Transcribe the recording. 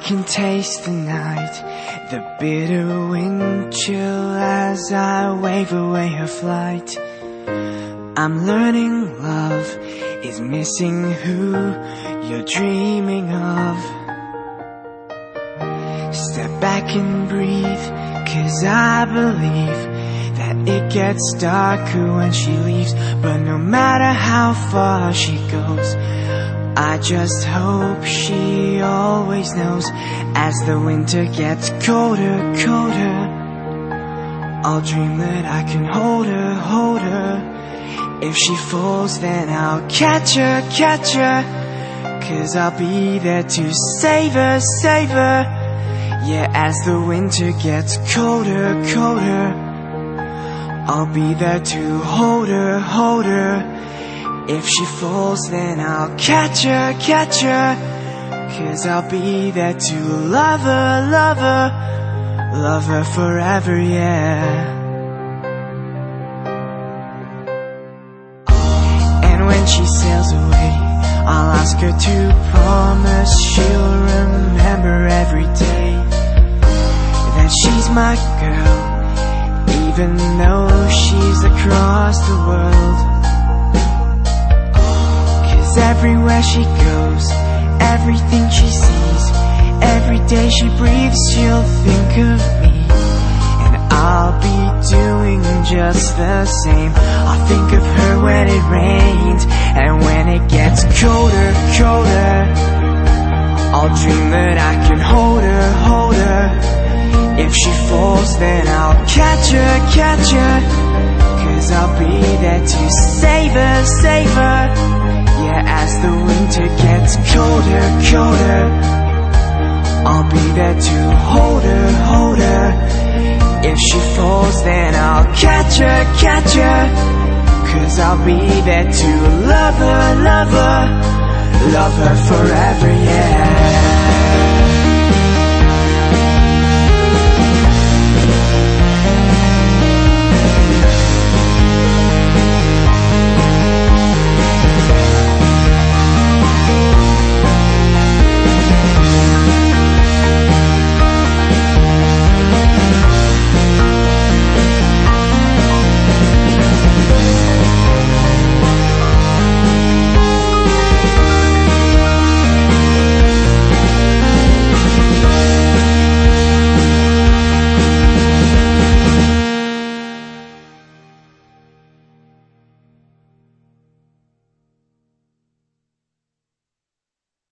can taste the night, the bitter wind chill as I wave away her flight. I'm learning love is missing who you're dreaming of. Step back and breathe, 'cause I believe that it gets darker when she leaves. But no matter how far she goes, I just hope she always knows, as the winter gets colder, colder, I'll dream that I can hold her, hold her. If she falls, then I'll catch her, catch her, 'cause I'll be there to save her, save her. Yeah, as the winter gets colder, colder, I'll be there to hold her, hold her. If she falls, then I'll catch her, catch her, 'cause I'll be there to love her, love her, love her forever, yeah. And when she sails away, I'll ask her to promise she'll remember every day that she's my girl, even though she's across the world. Everywhere she goes, everything she sees, every day she breathes, she'll think of me. And I'll be doing just the same. I'll think of her when it rains, and when it gets colder, colder, I'll dream that I can hold her, hold her. If she falls, then I'll catch her, catch her, 'cause I'll be there to save her, save her. Yeah, as the winter gets colder, colder, I'll be there to hold her, hold her. If she falls, then I'll catch her, catch her, 'cause I'll be there to love her, love her, love her forever, yeah.